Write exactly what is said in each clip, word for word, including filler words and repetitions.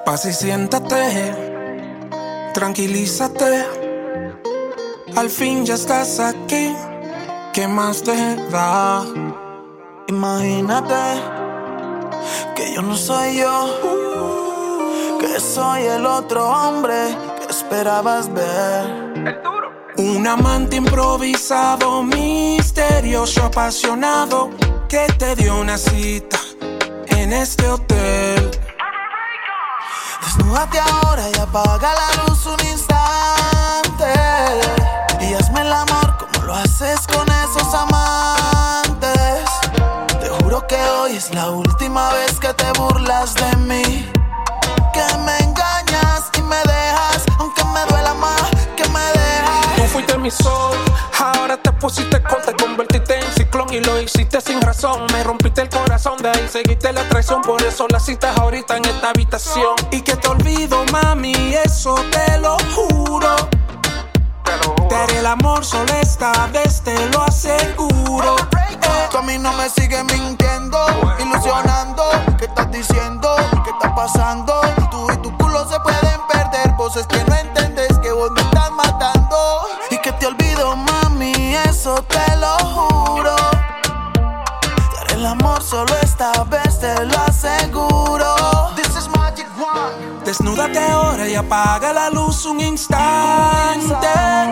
Pasa y siéntate, tranquilízate. Al fin ya estás aquí, ¿qué más te da? Imagínate que yo no soy yo, que soy el otro hombre que esperabas ver. El duro. Un amante improvisado, misterioso, apasionado, que te dio una cita en este hotel. Desnúdate ahora y apaga la luz un instante y hazme el amor como lo haces con esos amantes. Te juro que hoy es la última vez que te burlas de mí, que me engañas y me dejas, aunque me duela más que me dejas. Tú fuiste mi sol, ahora te pusiste con, te convertiste en ciclón y lo hiciste sin razón. Me rompiste el corazón, de ahí seguiste la traición, por eso la citas ahorita en esta habitación. Y que te olvido, mami, eso te lo juro. Te lo juro. Te haré el amor solo esta vez, te lo aseguro. Eh. Tú a mí no me sigues mintiendo, ilusionando. ¿Qué estás diciendo? ¿Qué está pasando? Tú y tu culo se pueden perder, voces que no entendés que vos me estás matando. Y que te olvido, mami, eso te lo juro. Te haré el amor solo esta vez, te lo aseguro. This is Magic One. Desnúdate ahora y apaga la luz un instante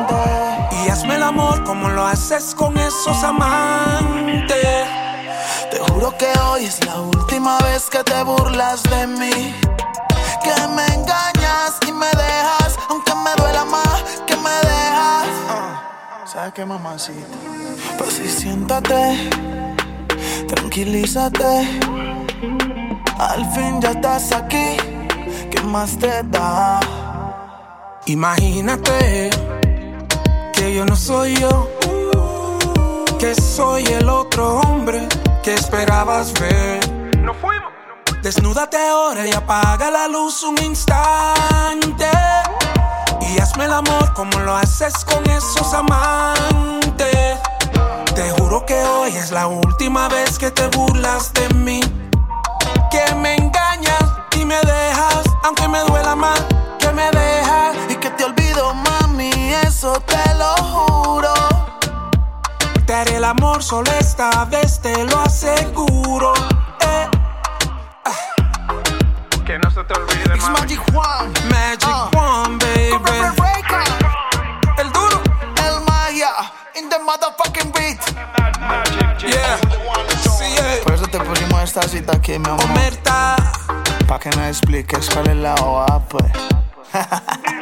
y hazme el amor como lo haces con esos amantes. Te juro que hoy es la última vez que te burlas de mí, que me engañas y me dejas, aunque me duela más que me dejas. uh, ¿Sabes qué, mamacita? Pues sí, siéntate, tranquilízate. Al fin ya estás aquí, ¿qué más te da? Imagínate que yo no soy yo, que soy el otro hombre que esperabas ver. No fuimos. Desnúdate ahora y apaga la luz un instante y hazme el amor como lo haces con esos amantes. Te juro que hoy es la última vez que te burlas de mí, que me engañas y me dejas, aunque me duela más que me dejas. Y que te olvido, mami, eso te lo juro. Te haré el amor solo esta vez, te lo aseguro. Eh. Ah. Que no se te olvide, It's mami. Magic One. Magic uh. One, baby. El duro. El Maya in the motherfucking beat. Yeah. Sí, yeah. Por eso te pusimos esta cita aquí, mi amor. Omerta. Pa' que me expliques cuál es la O A, pues.